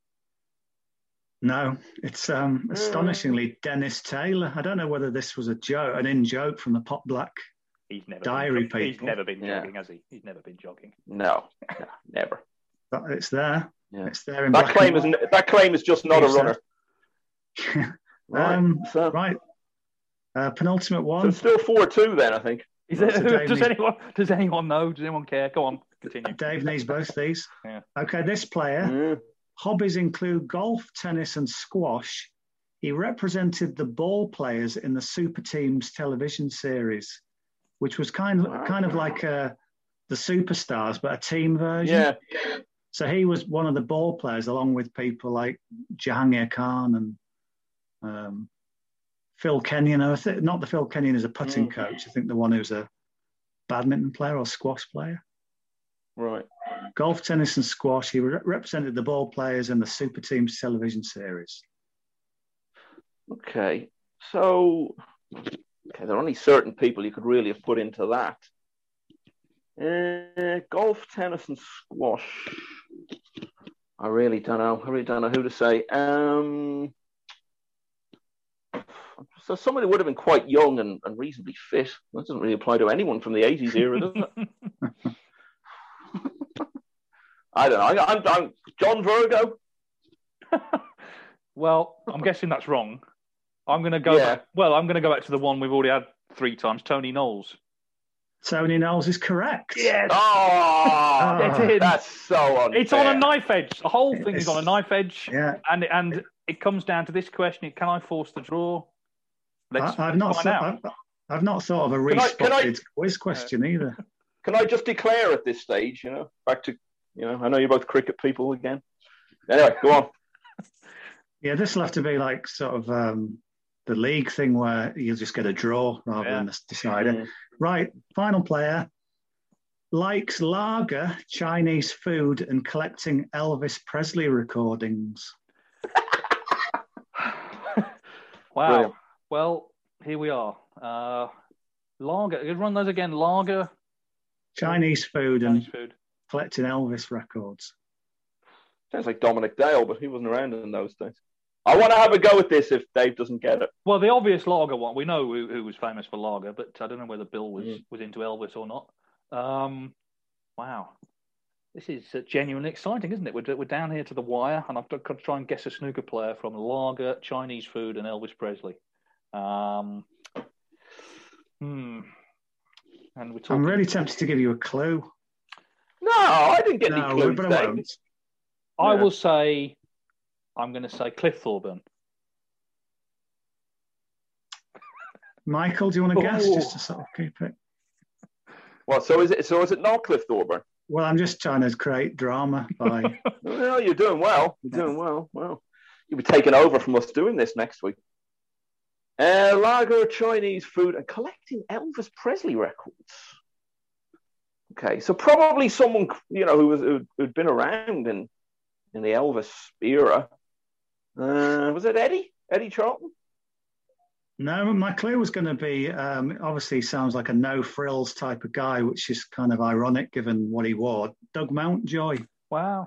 No, it's um, astonishingly Dennis Taylor. I don't know whether this was a joke, an in-joke from the Pot Black he's never Diary been, people. He's never been yeah. jogging, has he? He's never been jogging. No, no never. But it's there. Yeah. It's there in that black claim and is that claim is just not it's a runner. right. Um, so, right. Uh, penultimate one. So it's still four two then, I think. Is it, so does needs, anyone does anyone know? Does anyone care? Go on, continue. Dave needs both these. Yeah. Okay, this player, mm. hobbies include golf, tennis, and squash. He represented the ball players in the Super Teams television series, which was kind of wow. kind of like uh, the Superstars, but a team version. Yeah. So he was one of the ball players, along with people like Jahangir Khan and um, Phil Kenyon. I think not the Phil Kenyon is a putting mm. coach. I think the one who's a badminton player or squash player. Right. Golf, tennis, and squash. He re- represented the ball players in the Super Teams television series. Okay. So, okay, there are only certain people you could really have put into that. Uh, golf, tennis, and squash. I really don't know. I really don't know who to say. Um, so somebody would have been quite young and, and reasonably fit. That doesn't really apply to anyone from the eighties era, does it? I don't know. I, I'm, I'm John Virgo. Well, I'm guessing that's wrong. I'm going to go. Yeah. Back, well, I'm going to go back to the one we've already had three times. Tony Knowles. Tony Knowles is correct. Yes. Oh, it's that's so unfair. It's on a knife edge. The whole thing it's, is on a knife edge. Yeah. And and it comes down to this question: can I force the draw? Let's I, I've not find thought, out. I've, I've not thought of a Can I- can I- respotted quiz question either. Can I just declare at this stage, you know, back to, you know, I know you're both cricket people again. Anyway, go on. Yeah, this will have to be like sort of um, the league thing where you'll just get a draw rather Yeah. than a decider. Mm. Right, final player. Likes lager, Chinese food, and collecting Elvis Presley recordings. Wow. Brilliant. Well, here we are. Uh, lager. Run those again. Lager. Chinese food Chinese and food. collecting Elvis records. Sounds like Dominic Dale, but he wasn't around in those days. I want to have a go at this if Dave doesn't get it. Well, the obvious lager one, we know who, who was famous for lager, but I don't know whether Bill was, Mm. was into Elvis or not. Um, wow. This is uh, genuinely exciting, isn't it? We're, we're down here to the wire, and I've got to try and guess a snooker player from lager, Chinese food, and Elvis Presley. Um, hmm. And we're talking... I'm really tempted to give you a clue. No, I didn't get No, any clues, but I Dave. won't. I Yeah. will say, I'm going to say Cliff Thorburn. Michael, do you want to guess Oh. just to sort of keep it? Well, so is it? So is it not Cliff Thorburn? Well, I'm just trying to create drama by. Well, you're doing well. You're doing well. Well, you'll be taking over from us doing this next week. Uh, lager, Chinese food, and collecting Elvis Presley records. Okay, so probably someone you know who was who'd, who'd been around in in the Elvis era. Uh, was it Eddie? Eddie Charlton? No, my clue was going to be um, obviously he sounds like a no frills type of guy, which is kind of ironic given what he wore. Doug Mountjoy. Wow.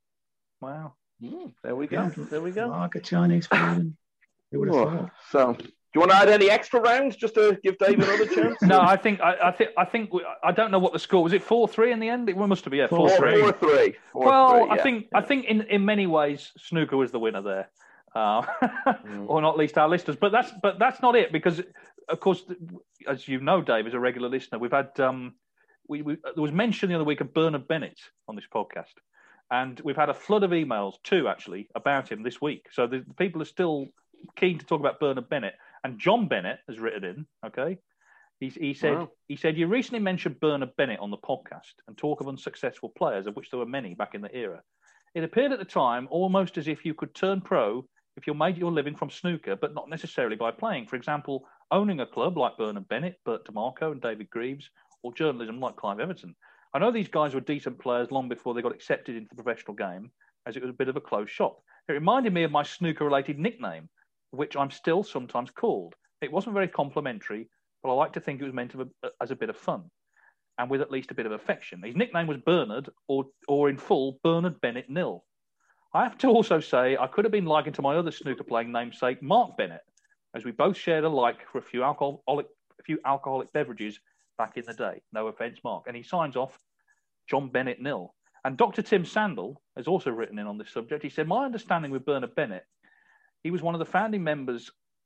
Wow. Mm, there we go. Yeah. There we go. Lager, Chinese food. Who would have Oh, thought? so, do you want to add any extra rounds just to give Dave another chance? No, I think I, I think I think we, I don't know what the score was. It four three in the end. It must have been yeah four Four, three. four, three. Four, Well, three, I yeah. think I think in, in many ways snooker was the winner there, uh, Mm. or not least our listeners. But that's but that's not it because, of course, as you know, Dave, as a regular listener, we've had um, we, we there was mention the other week of Bernard Bennett on this podcast, and we've had a flood of emails too actually about him this week. So the people are still keen to talk about Bernard Bennett, and John Bennett has written in. Okay. He, he said, Wow. he said, you recently mentioned Bernard Bennett on the podcast and talk of unsuccessful players, of which there were many back in the era. It appeared at the time almost as if you could turn pro if you made your living from snooker, but not necessarily by playing. For example, owning a club like Bernard Bennett, Bert DeMarco and David Greaves, or journalism like Clive Everton. I know these guys were decent players long before they got accepted into the professional game, as it was a bit of a closed shop. It reminded me of my snooker-related nickname, which I'm still sometimes called. It wasn't very complimentary, but I like to think it was meant to, as a bit of fun, and with at least a bit of affection. His nickname was Bernard, or or in full, Bernard Bennett Nil. I have to also say I could have been likened to my other snooker-playing namesake, Mark Bennett, as we both shared a like for a few alcoholic, a few alcoholic beverages back in the day. No offence, Mark. And he signs off, John Bennett Nil. And Doctor Tim Sandel has also written in on this subject. He said, my understanding with Bernard Bennett, he was one of the founding members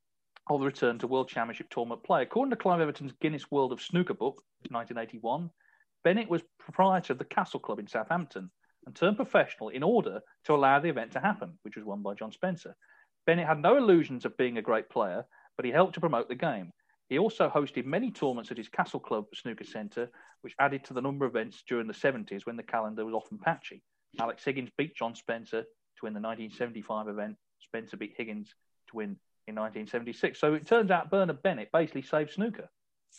of the Return to World Championship Tournament play. According to Clive Everton's Guinness World of Snooker book, nineteen eighty-one, Bennett was proprietor of the Castle Club in Southampton and turned professional in order to allow the event to happen, which was won by John Spencer. Bennett had no illusions of being a great player, but he helped to promote the game. He also hosted many tournaments at his Castle Club Snooker Centre, which added to the number of events during the seventies when the calendar was often patchy. Alex Higgins beat John Spencer to win the nineteen seventy-five event. Spencer beat Higgins to win in nineteen seventy-six. So it turns out Bernard Bennett basically saved snooker.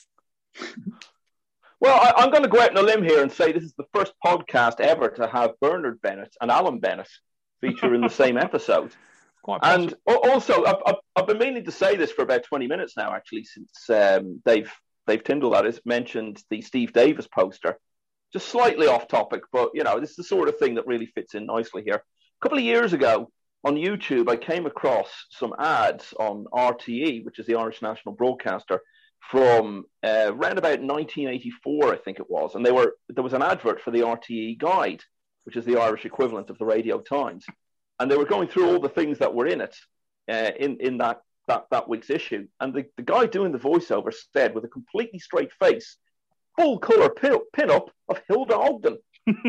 Well, I, I'm going to go out on a limb here and say this is the first podcast ever to have Bernard Bennett and Alan Bennett feature in the same episode. Quite possible. And al- also, I've, I've, I've been meaning to say this for about twenty minutes now, actually, since um, Dave, Dave Tyndall, that is, mentioned the Steve Davis poster. Just slightly off topic, but, you know, this is the sort of thing that really fits in nicely here. A couple of years ago, on YouTube, I came across some ads on R T E, which is the Irish National Broadcaster, from uh, around about nineteen eighty-four, I think it was. And they were there was an advert for the R T E Guide, which is the Irish equivalent of the Radio Times. And they were going through all the things that were in it uh, in, in that, that, that week's issue. And the, the guy doing the voiceover said, with a completely straight face, full colour pin, pin-up of Hilda Ogden.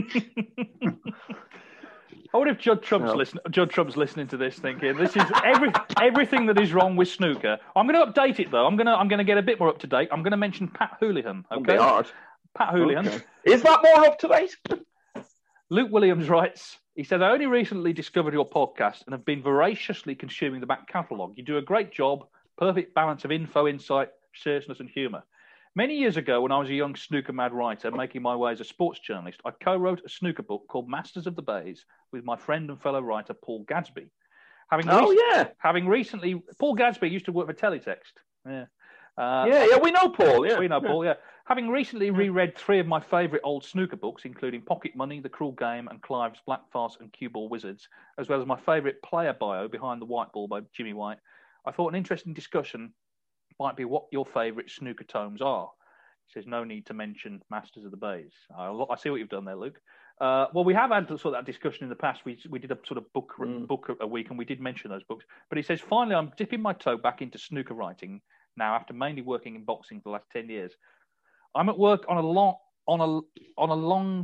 I wonder if Judd Trump's, No. listen, Judd Trump's listening to this thinking, this is every, everything that is wrong with snooker. I'm going to update it, though. I'm going to I'm going to get a bit more up to date. I'm going to mention Pat Houlihan. It'll Okay, be hard. Pat Houlihan. Okay. Is that more up to date? Luke Williams writes, he said, I only recently discovered your podcast and have been voraciously consuming the back catalogue. You do a great job, perfect balance of info, insight, seriousness and humour. Many years ago, when I was a young snooker-mad writer making my way as a sports journalist, I co-wrote a snooker book called Masters of the Bays with my friend and fellow writer Paul Gadsby. Having oh, rec- yeah. Having recently... Paul Gadsby used to work for Teletext. Yeah. Uh, yeah, yeah, we know Paul, yeah. We know yeah. Paul, yeah. Having recently reread three of my favourite old snooker books, including Pocket Money, The Cruel Game, and Clive's Black Farce and Cue Ball Wizards, as well as my favourite player bio, Behind the White Ball by Jimmy White, I thought an interesting discussion might be what your favourite snooker tomes are. He says, no need to mention Masters of the Bays. I, I see what you've done there, Luke. Uh, well, we have had sort of that discussion in the past. We we did a sort of book mm. book a week, and we did mention those books. But he says, finally, I'm dipping my toe back into snooker writing now after mainly working in boxing for the last ten years. I'm at work on a long on a on a long.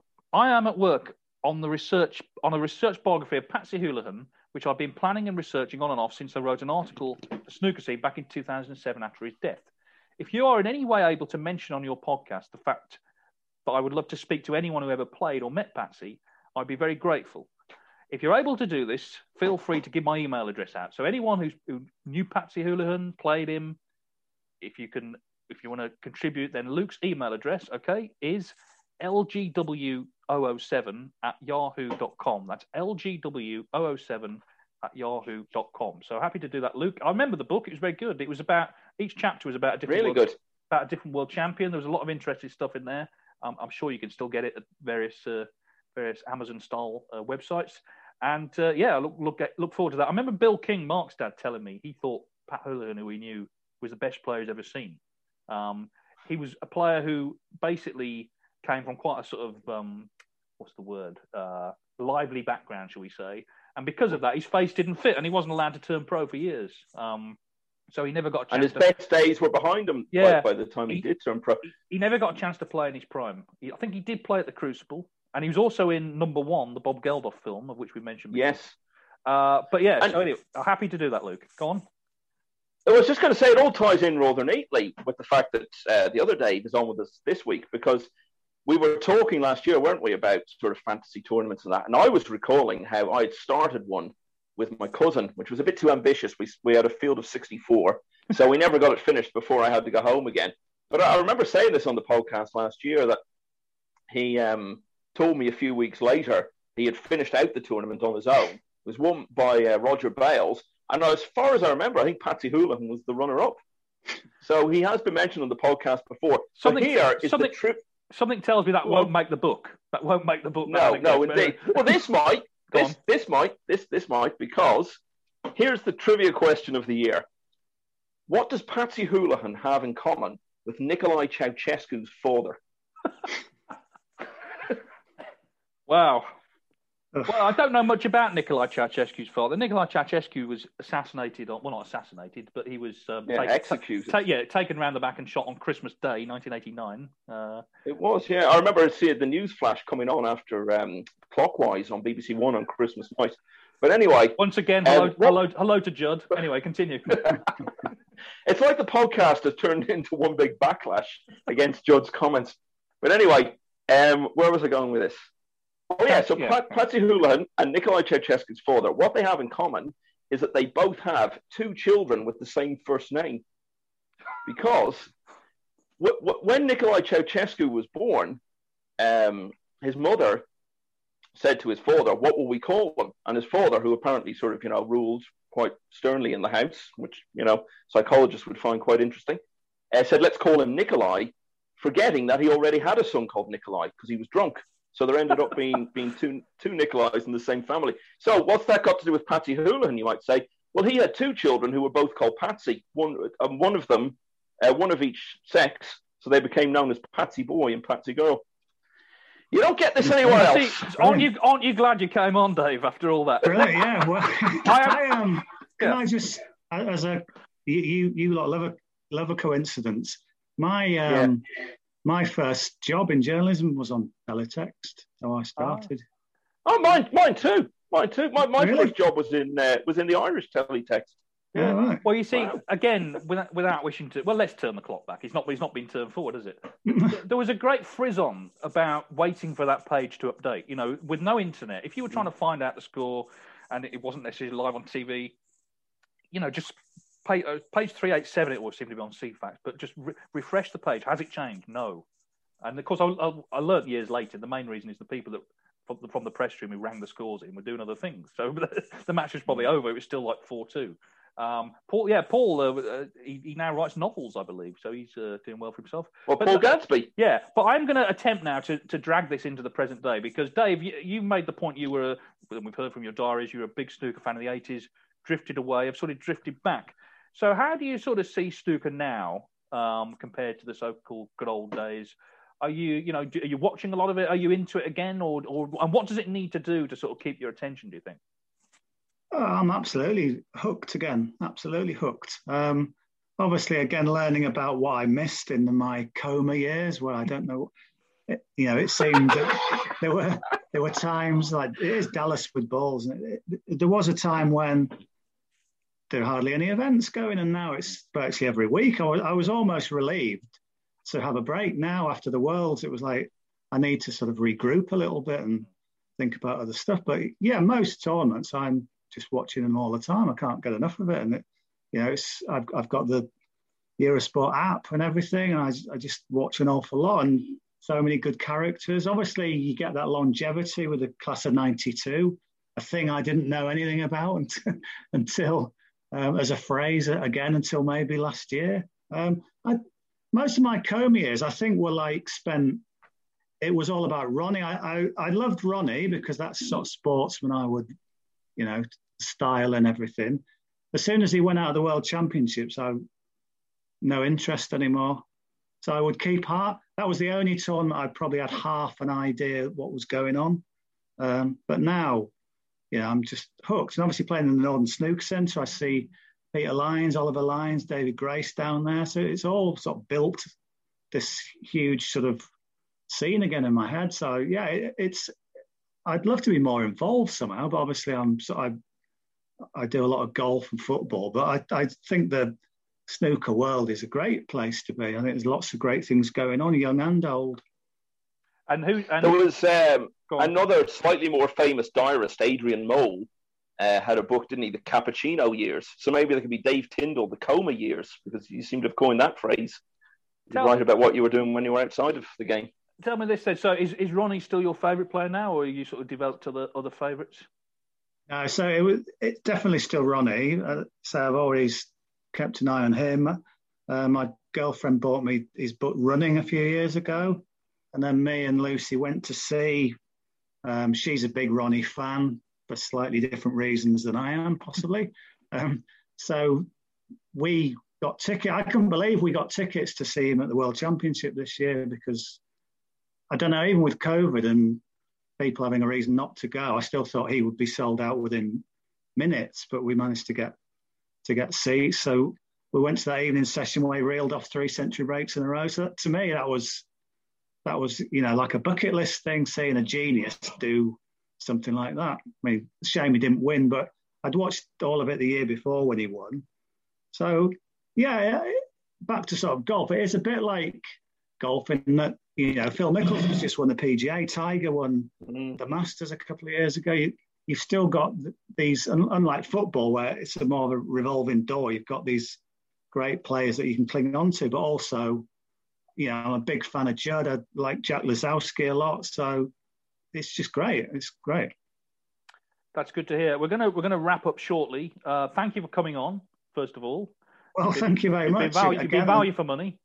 I am at work on the research on a research biography of Patsy Houlihan, which I've been planning and researching on and off since I wrote an article for Snooker Scene back in two thousand seven after his death. If you are in any way able to mention on your podcast the fact that I would love to speak to anyone who ever played or met Patsy, I'd be very grateful. If you're able to do this, feel free to give my email address out. So anyone who's, who knew Patsy Houlihan, played him, if you can, if you want to contribute, then Luke's email address, okay, is L G W zero zero seven at yahoo dot com. That's L G W zero zero seven at yahoo dot com. So happy to do that, Luke. I remember the book; it was very good. It was about each chapter was about a different really world, good about a different world champion. There was a lot of interesting stuff in there. Um, I'm sure you can still get it at various uh, various Amazon style uh, websites. And uh, yeah, look look at, look forward to that. I remember Bill King, Mark's dad, telling me he thought Pat Houlihan, who he knew, was the best player he's ever seen. Um, he was a player who basically came from quite a sort of um, what's the word, uh, lively background, shall we say? And because of that, his face didn't fit, and he wasn't allowed to turn pro for years. Um, so he never got a chance. And his to... best days were behind him. Yeah, by, by the time he, he did turn pro, he never got a chance to play in his prime. He, I think he did play at the Crucible, and he was also in Number One, the Bob Geldof film, of which we mentioned before. Yes. Uh, but yeah, and, so anyway, I'm happy to do that, Luke. Go on. I was just going to say it all ties in rather neatly with the fact that uh, the other Dave is on with us this week, because we were talking last year, weren't we, about sort of fantasy tournaments and that. And I was recalling how I had started one with my cousin, which was a bit too ambitious. We we had a field of sixty-four, so we never got it finished before I had to go home again. But I remember saying this on the podcast last year, that he um, told me a few weeks later he had finished out the tournament on his own. It was won by uh, Roger Bales. And as far as I remember, I think Patsy Houlihan was the runner-up. So he has been mentioned on the podcast before. Something, so here is something, the trip. Something tells me that well, won't make the book. That won't make the book. No, no, indeed. Well, this might. This, on. this might. This, this might, because here's the trivia question of the year. What does Patsy Houlihan have in common with Nicolae Ceausescu's father? Wow. Well, I don't know much about Nicolae Ceausescu's father. Nicolae Ceausescu was assassinated, on, well, not assassinated, but he was um, yeah, taken, executed. Ta- yeah, taken around the back and shot on Christmas Day, nineteen eighty-nine. Uh, it was, yeah. I remember seeing the news flash coming on after um, Clockwise on B B C One on Christmas night. But anyway, once again, hello, um, hello, hello to Judd. Anyway, continue. It's like the podcast has turned into one big backlash against Judd's comments. But anyway, um, where was I going with this? Oh, yeah, so yeah. Pat, Patsy Houlihan and Nicolae Ceausescu's father, what they have in common is that they both have two children with the same first name. Because w- w- when Nicolae Ceausescu was born, um, his mother said to his father, what will we call him? And his father, who apparently sort of, you know, ruled quite sternly in the house, which, you know, psychologists would find quite interesting, uh, said, let's call him Nikolai, forgetting that he already had a son called Nikolai because he was drunk. So there ended up being being two two Nikolais in the same family. So what's that got to do with Patsy Houlihan, you might say? Well, he had two children who were both called Patsy, one, um, one of them, uh, one of each sex, so they became known as Patsy Boy and Patsy Girl. You don't get this anywhere else. See, aren't you aren't you glad you came on, Dave, after all that? Really, yeah. Well, I am. Um, can yeah. I just, as a, you, you, you lot love a, love a coincidence. My, um, yeah. my first job in journalism was on teletext, so I started. Oh, oh mine, mine too. Mine too. My, my really? first job was in uh, was in the Irish teletext. Yeah, oh, right. Well, you see, wow. again, without, without wishing to, well, let's turn the clock back. It's not, it's not been turned forward, has it? There was a great frizz-on about waiting for that page to update. You know, with no internet, if you were trying to find out the score and it wasn't necessarily live on T V, you know, just page, uh, page three eighty-seven, it would seem to be on C FAX, but just re- refresh the page. Has it changed? No. And of course, I, I, I learned years later, the main reason is the people that from the, from the press room, we rang the scores in. We're doing other things. So the match was probably over. It was still like four two. Um, Paul, yeah, Paul, uh, uh, he, he now writes novels, I believe, so he's uh, doing well for himself. Well, but, Paul Gadsby. Yeah, but I'm going to attempt now to, to drag this into the present day because, Dave, you, you made the point you were, and we've heard from your diaries, you were a big snooker fan of the eighties, drifted away, have sort of drifted back. So how do you sort of see snooker now um, compared to the so-called good old days? Are you, you know, are you watching a lot of it? Are you into it again, or, or and what does it need to do to sort of keep your attention? Do you think? Oh, I'm absolutely hooked again. Absolutely hooked. Um, obviously, again, learning about what I missed in the, my coma years, where I don't know. It, you know, it seemed that there were there were times like it is Dallas with balls. It, it, there was a time when there were hardly any events going, and now it's virtually every week. I was, I was almost relieved to have a break. Now after the Worlds, it was like I need to sort of regroup a little bit and think about other stuff. But yeah, most tournaments I'm just watching them all the time. I can't get enough of it, and it, you know, it's I've I've got the Eurosport app and everything, and I, I just watch an awful lot, and so many good characters. Obviously, you get that longevity with the class of ninety-two, a thing I didn't know anything about until, until um, as a phrase again until maybe last year. Um, I, most of my coma years, I think, were like spent. It was all about Ronnie. I I, I loved Ronnie because that's sort of sportsman I would, you know, style and everything. As soon as he went out of the World Championships, I no interest anymore. So I would keep heart. That was the only tournament I probably had half an idea what was going on. Um, but now, yeah, I'm just hooked. And obviously playing in the Northern Snooker Centre, I see Peter Lyons, Oliver Lyons, David Grace down there. So it's all sort of built this huge sort of scene again in my head. So yeah, it, it's. I'd love to be more involved somehow, but obviously I'm. I, I do a lot of golf and football, but I, I think the snooker world is a great place to be. I think there's lots of great things going on, young and old. And who? And there was um, another slightly more famous diarist, Adrian Mole, uh, had a book, didn't he? The Cappuccino Years. So maybe there could be Dave Tyndall, the Coma Years, because you seem to have coined that phrase. You write about what you were doing when you were outside of the game. Tell me this then. So is, is Ronnie still your favourite player now, or are you sort of developed other other favourites? No, so it was, it's definitely still Ronnie. Uh, so I've always kept an eye on him. Uh, my girlfriend bought me his book Running a few years ago. And then me and Lucy went to see. Um, she's a big Ronnie fan for slightly different reasons than I am, possibly. Um, so we got tickets. I couldn't believe we got tickets to see him at the World Championship this year because, I don't know, even with COVID and people having a reason not to go, I still thought he would be sold out within minutes, but we managed to get to get seats. So we went to that evening session where he reeled off three century breaks in a row. So that, to me, that was, that was, you know, like a bucket list thing, seeing a genius do something like that. I mean, it's a shame he didn't win, but I'd watched all of it the year before when he won. So, yeah, back to sort of golf. It is a bit like golf in that, you know, Phil Mickelson just won the P G A. Tiger won mm. the Masters a couple of years ago. You, you've still got these, unlike football, where it's a more of a revolving door, you've got these great players that you can cling on to, but also, you know, I'm a big fan of Judd. I like Jack Lisowski a lot. So it's just great. It's great. That's good to hear. We're gonna we're gonna wrap up shortly. Uh, thank you for coming on, first of all. Well, been, thank you very much. Value, you've been value for money.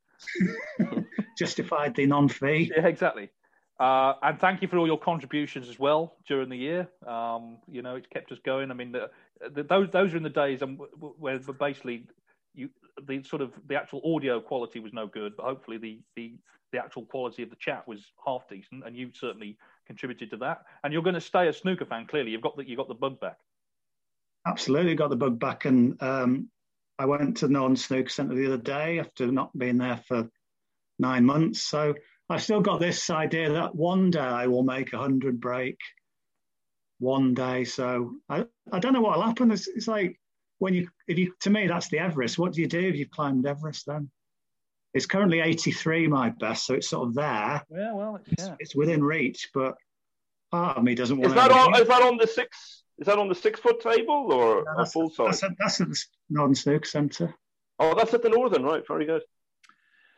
Justified the non-fee. Yeah, exactly. Uh, and thank you for all your contributions as well during the year. Um, you know, it's kept us going. I mean, the, the, those those are in the days where basically you the sort of the actual audio quality was no good, but hopefully the the the actual quality of the chat was half decent, and you certainly contributed to that. And you're going to stay a snooker fan. Clearly, you've got the you got the bug back. Absolutely, got the bug back, and um, I went to the Northern Snooker Centre the other day after not being there for nine months. So I've still got this idea that one day I will make a hundred break. One day, so I, I don't know what will happen. It's, it's like when you if you to me that's the Everest. What do you do if you've climbed Everest then? It's currently eighty-three my best, so it's sort of there. Yeah, well, it's, yeah. it's, it's within reach, but part of me doesn't want. Is that on? Is that on the six? Is that on the six foot table or no, a full size? That's, a, that's at the Northern Snooker Centre. Oh, that's at the Northern, right? Very good.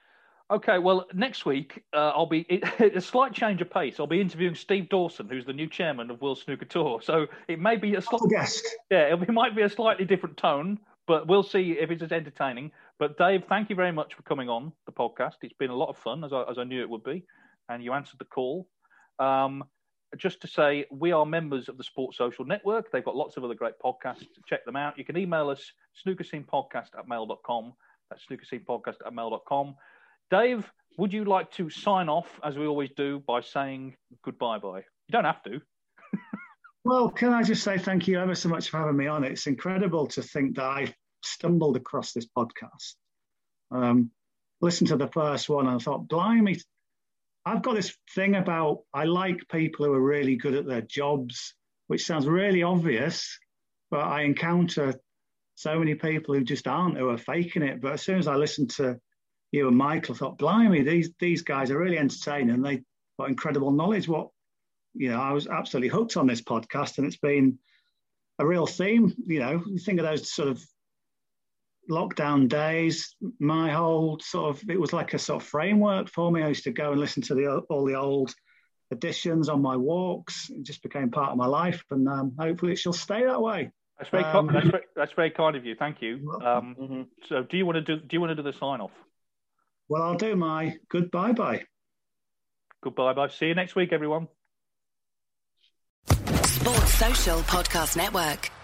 Okay, well, next week uh, I'll be it, a slight change of pace. I'll be interviewing Steve Dawson, who's the new chairman of World Snooker Tour. So it may be a slight guest. Yeah, it might be a slightly different tone, but we'll see if it's as entertaining. But Dave, thank you very much for coming on the podcast. It's been a lot of fun, as I, as I knew it would be, and you answered the call. Um, just to say, we are members of the Sports Social Network. They've got lots of other great podcasts. Check them out. You can email us snookerscenepodcast at mail dot com. That's snookerscenepodcast at mail dot com. Dave, would you like to sign off, as we always do, by saying goodbye-bye? You don't have to. Well, can I just say thank you ever so much for having me on? It's incredible to think that I stumbled across this podcast. Um, listened to the first one and I thought, blimey, I've got this thing about I like people who are really good at their jobs, which sounds really obvious, but I encounter so many people who just aren't, who are faking it. But as soon as I listened to you and Michael, I thought, blimey, these these guys are really entertaining and they've got incredible knowledge. What, you know, I was absolutely hooked on this podcast and it's been a real theme. You know, you think of those sort of lockdown days, my whole sort of, it was like a sort of framework for me. I used to go and listen to the all the old editions on my walks. It just became part of my life and um, hopefully it shall stay that way. That's very, um, that's very, that's very kind of you. Thank you. Um, mm-hmm. So do you want to do, do you want to do the sign off? Well, I'll do my goodbye bye. Goodbye bye. See you next week, everyone. Sports Social Podcast Network.